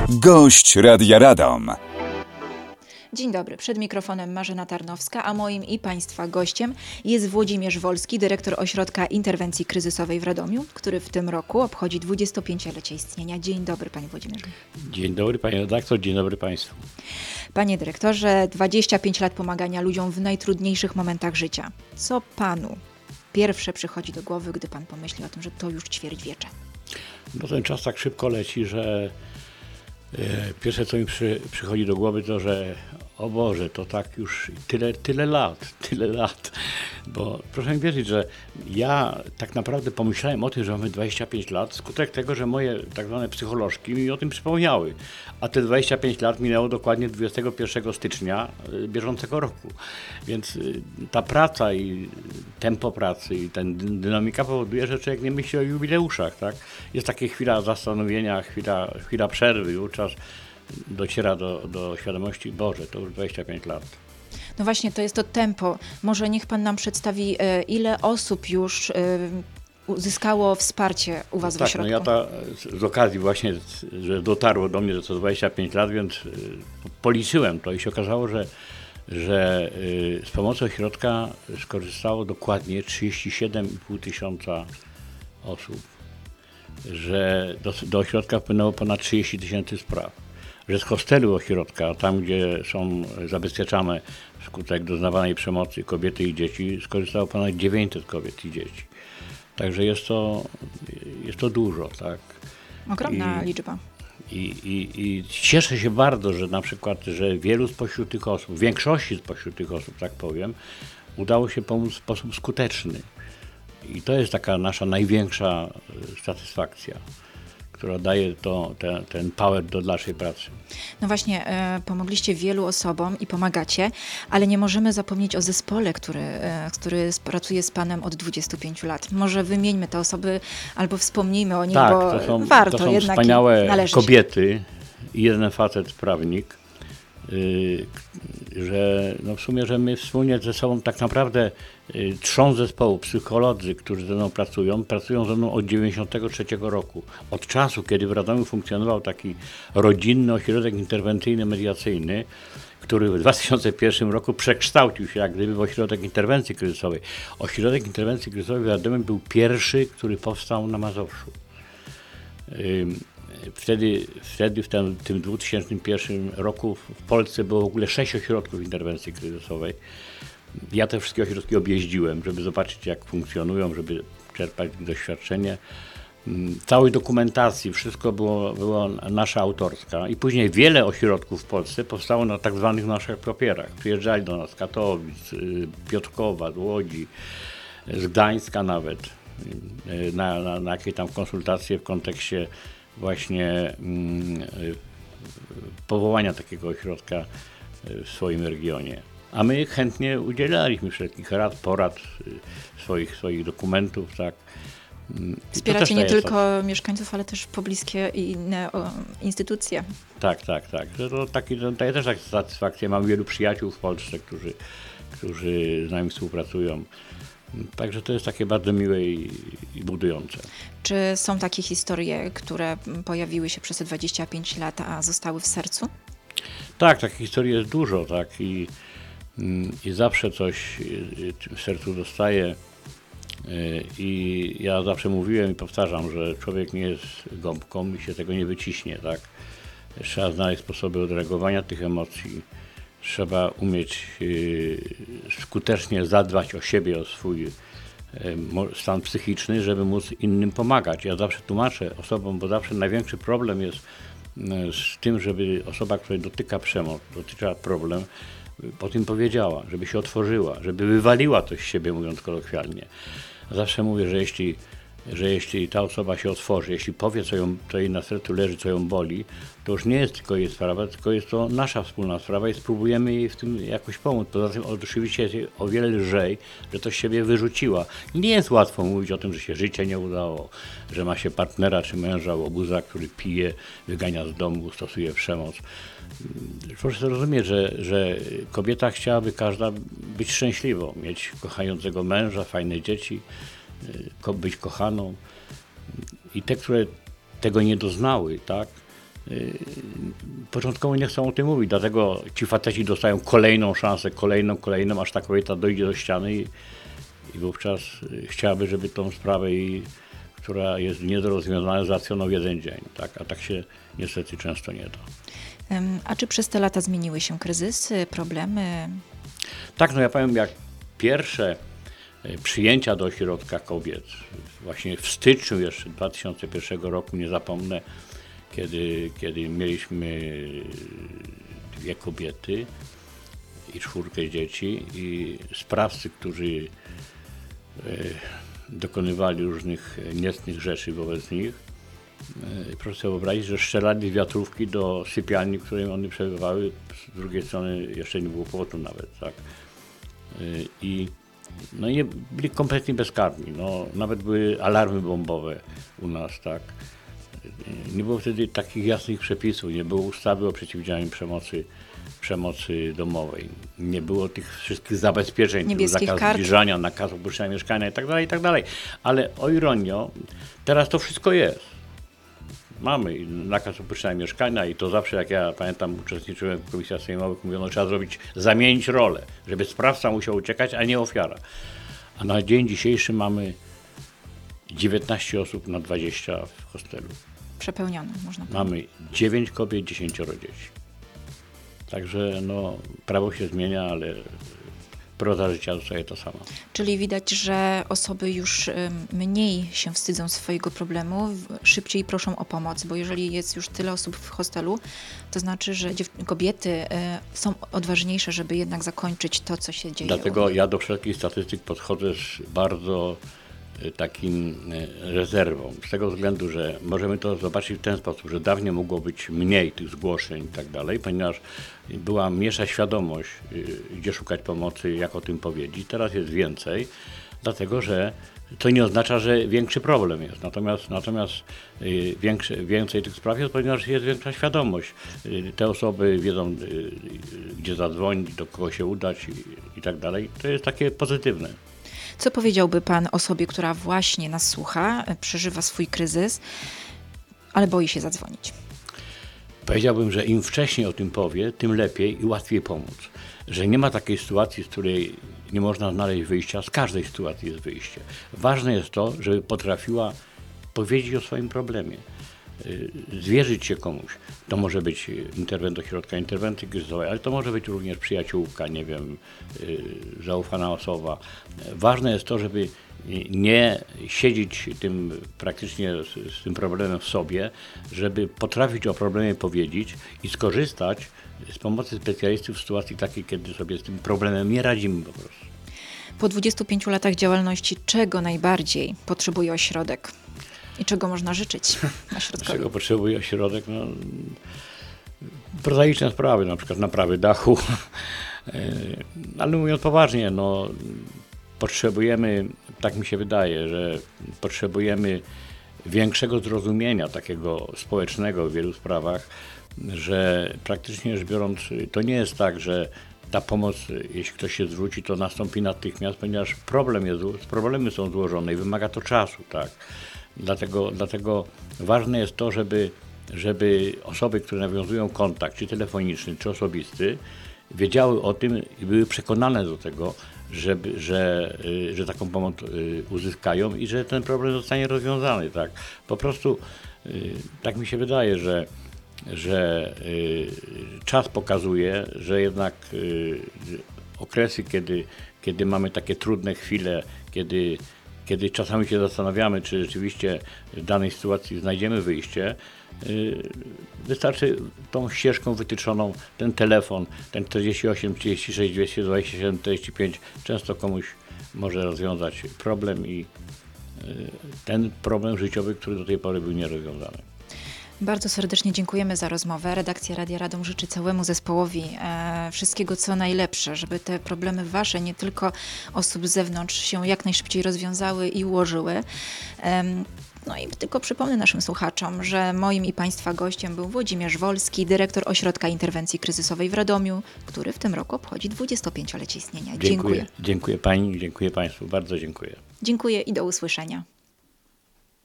Gość Radia Radom. Dzień dobry, przed mikrofonem Marzena Tarnowska, a moim i Państwa gościem jest Włodzimierz Wolski, dyrektor Ośrodka Interwencji Kryzysowej w Radomiu, który w tym roku obchodzi 25-lecie istnienia. Dzień dobry, panie Włodzimierzu. Dzień dobry, panie redaktor, dzień dobry państwu. Panie dyrektorze, 25 lat pomagania ludziom w najtrudniejszych momentach życia. Co panu pierwsze przychodzi do głowy, gdy pan pomyśli o tym, że to już ćwierćwiecze? No ten czas tak szybko leci, że pierwsze co mi przychodzi do głowy to, że o Boże, to tak już tyle lat, bo proszę mi wierzyć, że ja tak naprawdę pomyślałem o tym, że mamy 25 lat, skutek tego, że moje tak zwane psycholożki mi o tym przypomniały, a te 25 lat minęło dokładnie 21 stycznia bieżącego roku, więc ta praca i tempo pracy i ta dynamika powoduje, że człowiek nie myśli o jubileuszach, tak? Jest taka chwila zastanowienia, chwila przerwy, wówczas dociera do świadomości, Boże, to już 25 lat. No właśnie, to jest to tempo. Może niech pan nam przedstawi, ile osób już uzyskało wsparcie u was w ośrodku? No ja z okazji właśnie, że dotarło do mnie, że to 25 lat, więc policzyłem to i się okazało, że z pomocy ośrodka skorzystało dokładnie 37,5 tysiąca osób, że do ośrodka wpłynęło ponad 30 tysięcy spraw, że z hostelu ośrodka, tam gdzie są zabezpieczane wskutek doznawanej przemocy kobiety i dzieci, skorzystało ponad 900 kobiet i dzieci. Także jest to dużo, tak. Ogromna liczba. I cieszę się bardzo, że na przykład, że wielu spośród tych osób, większości spośród tych osób, tak powiem, udało się pomóc w sposób skuteczny. I to jest taka nasza największa satysfakcja, która daje ten power do dalszej pracy. No właśnie, pomogliście wielu osobom i pomagacie, ale nie możemy zapomnieć o zespole, który pracuje z panem od 25 lat. Może wymieńmy te osoby albo wspomnijmy o nich, tak, bo warto to są jednak wspaniałe kobiety i jeden facet prawnik, że no w sumie, że my wspólnie ze sobą tak naprawdę 3 zespołów, psycholodzy, którzy ze mną pracują ze mną od 93 roku. Od czasu, kiedy w Radomiu funkcjonował taki rodzinny ośrodek interwencyjny-mediacyjny, który w 2001 roku przekształcił się jak gdyby w ośrodek interwencji kryzysowej. Ośrodek interwencji kryzysowej w Radomiu był pierwszy, który powstał na Mazowszu. Wtedy w tym 2001 roku w Polsce było w ogóle 6 ośrodków interwencji kryzysowej. Ja te wszystkie ośrodki objeździłem, żeby zobaczyć, jak funkcjonują, żeby czerpać doświadczenie. Całej dokumentacji, wszystko było nasza autorska. I później wiele ośrodków w Polsce powstało na tak zwanych naszych papierach. Przyjeżdżali do nas z Katowic, Piotrkowa, z Łodzi, z Gdańska nawet, na jakieś tam konsultacje w kontekście właśnie powołania takiego ośrodka w swoim regionie. A my chętnie udzielaliśmy wszelkich rad, porad, swoich dokumentów, tak. Wspieracie nie tylko mieszkańców, ale też pobliskie i inne instytucje. Tak. To daje też taką satysfakcję. Mam wielu przyjaciół w Polsce, którzy z nami współpracują. Także to jest takie bardzo miłe i budujące. Czy są takie historie, które pojawiły się przez te 25 lat, a zostały w sercu? Tak, takich historii jest dużo, tak. I zawsze coś w sercu zostaje. I ja zawsze mówiłem i powtarzam, że człowiek nie jest gąbką i się tego nie wyciśnie, tak. Trzeba znaleźć sposoby odreagowania tych emocji. Trzeba umieć skutecznie zadbać o siebie, o swój stan psychiczny, żeby móc innym pomagać. Ja zawsze tłumaczę osobom, bo zawsze największy problem jest z tym, żeby osoba, której dotyka przemoc, dotyka problem, o tym powiedziała, żeby się otworzyła, żeby wywaliła to z siebie, mówiąc kolokwialnie. Zawsze mówię, że jeśli ta osoba się otworzy, jeśli powie, co jej na sercu leży, co ją boli, to już nie jest tylko jej sprawa, tylko jest to nasza wspólna sprawa i spróbujemy jej w tym jakoś pomóc. Poza tym oczywiście jest jej o wiele lżej, że to z siebie wyrzuciła. Nie jest łatwo mówić o tym, że się życie nie udało, że ma się partnera czy męża, łobuza, który pije, wygania z domu, stosuje przemoc. Proszę zrozumieć, że kobieta chciałaby każda być szczęśliwą, mieć kochającego męża, fajne dzieci, być kochaną. I te, które tego nie doznały, tak, początkowo nie chcą o tym mówić, dlatego ci faceci dostają kolejną szansę, kolejną, aż ta kobieta dojdzie do ściany i wówczas chciałaby, żeby tą sprawę, która jest nie do rozwiązania, załatwiono w jeden dzień, tak? A tak się niestety często nie da. A czy przez te lata zmieniły się kryzysy, problemy? Tak, no ja powiem, jak pierwsze przyjęcia do ośrodka kobiet, właśnie w styczniu jeszcze 2001 roku, nie zapomnę, kiedy mieliśmy 2 kobiety i 4 dzieci i sprawcy, którzy dokonywali różnych niecnych rzeczy wobec nich. Proszę sobie wyobrazić, że strzelali z wiatrówki do sypialni, w której one przebywały. Z drugiej strony jeszcze nie było płotu nawet, tak. I nie byli kompletnie bezkarni. No, nawet były alarmy bombowe u nas, tak. Nie było wtedy takich jasnych przepisów, nie było ustawy o przeciwdziałaniu przemocy domowej. Nie było tych wszystkich zabezpieczeń, typu zakaz zbliżania, nakaz opuszczenia mieszkania itd. Ale o ironio, teraz to wszystko jest. Mamy nakaz opuszczenia mieszkania i to zawsze, jak ja pamiętam, uczestniczyłem w komisjach sejmowych, mówiono, trzeba zamienić rolę, żeby sprawca musiał uciekać, a nie ofiara. A na dzień dzisiejszy mamy 19 osób na 20 w hostelu. Przepełnione, można powiedzieć. Mamy 9 kobiet, 10 dzieci. Także prawo się zmienia, ale proza życia zostaje ta sama. Czyli widać, że osoby już mniej się wstydzą swojego problemu, szybciej proszą o pomoc, bo jeżeli jest już tyle osób w hostelu, to znaczy, że kobiety są odważniejsze, żeby jednak zakończyć to, co się dzieje. Dlatego ja do wszelkich statystyk podchodzę z bardzo takim rezerwą, z tego względu, że możemy to zobaczyć w ten sposób, że dawniej mogło być mniej tych zgłoszeń i tak dalej, ponieważ była mniejsza świadomość, gdzie szukać pomocy, jak o tym powiedzieć. Teraz jest więcej, dlatego że to nie oznacza, że większy problem jest. Natomiast więcej tych spraw jest, ponieważ jest większa świadomość. Te osoby wiedzą, gdzie zadzwonić, do kogo się udać i tak dalej. To jest takie pozytywne. Co powiedziałby Pan osobie, która właśnie nas słucha, przeżywa swój kryzys, ale boi się zadzwonić? Powiedziałbym, że im wcześniej o tym powie, tym lepiej i łatwiej pomóc. Że nie ma takiej sytuacji, z której nie można znaleźć wyjścia. Z każdej sytuacji jest wyjście. Ważne jest to, żeby potrafiła powiedzieć o swoim problemie. Zwierzyć się komuś. To może być interwent ośrodka interwencji kryzysowej, ale to może być również przyjaciółka, nie wiem, zaufana osoba. Ważne jest to, żeby nie siedzieć praktycznie z tym problemem w sobie, żeby potrafić o problemie powiedzieć i skorzystać z pomocy specjalistów w sytuacji takiej, kiedy sobie z tym problemem nie radzimy po prostu. Po 25 latach działalności czego najbardziej potrzebuje ośrodek? I czego można życzyć ośrodkowi? Czego potrzebuje ośrodek? Prozaiczne sprawy, na przykład naprawy dachu. Ale mówiąc poważnie, potrzebujemy, tak mi się wydaje, że potrzebujemy większego zrozumienia takiego społecznego w wielu sprawach, że praktycznie rzecz biorąc, to nie jest tak, że ta pomoc, jeśli ktoś się zwróci, to nastąpi natychmiast, ponieważ problemy są złożone i wymaga to czasu, tak. Dlatego ważne jest to, żeby osoby, które nawiązują kontakt, czy telefoniczny, czy osobisty, wiedziały o tym i były przekonane do tego, że taką pomoc uzyskają i że ten problem zostanie rozwiązany. Tak? Po prostu tak mi się wydaje, że czas pokazuje, że jednak okresy, kiedy mamy takie trudne chwile, kiedy czasami się zastanawiamy, czy rzeczywiście w danej sytuacji znajdziemy wyjście, wystarczy tą ścieżką wytyczoną, ten telefon, ten 48 36 227 45 często komuś może rozwiązać problem i ten problem życiowy, który do tej pory był nierozwiązany. Bardzo serdecznie dziękujemy za rozmowę. Redakcja Radia Radom życzy całemu zespołowi wszystkiego co najlepsze, żeby te problemy wasze, nie tylko osób z zewnątrz, się jak najszybciej rozwiązały i ułożyły. No i tylko przypomnę naszym słuchaczom, że moim i Państwa gościem był Włodzimierz Wolski, dyrektor Ośrodka Interwencji Kryzysowej w Radomiu, który w tym roku obchodzi 25-lecie istnienia. Dziękuję. Dziękuję Pani, dziękuję Państwu, bardzo dziękuję. Dziękuję i do usłyszenia.